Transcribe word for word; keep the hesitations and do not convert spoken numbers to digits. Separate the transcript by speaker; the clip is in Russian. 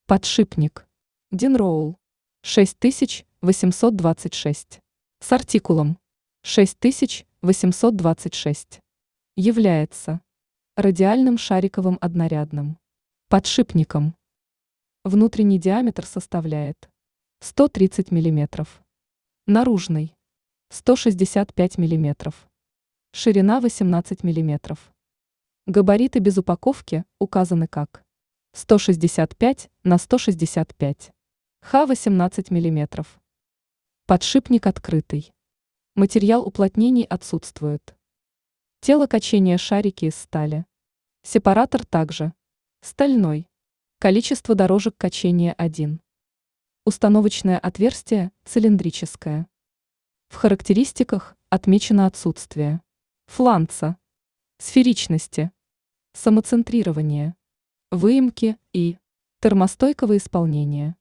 Speaker 1: Подшипник. Динроул. шесть тысяч восемьсот двадцать шесть. С артикулом шесть тысяч восемьсот двадцать шесть. Является радиальным шариковым однорядным подшипником. Внутренний диаметр составляет сто тридцать миллиметров. Наружный сто шестьдесят пять миллиметров. Ширина восемнадцать миллиметров. Габариты без упаковки указаны как сто шестьдесят пять на сто шестьдесят пять. Х восемнадцать миллиметров. Подшипник открытый. Материал уплотнений отсутствует. Тело качения шарики из стали. Сепаратор также стальной. Количество дорожек качения один. Установочное отверстие цилиндрическое. В характеристиках отмечено отсутствие фланца, сферичности, самоцентрирования, выемки и термостойкого исполнения.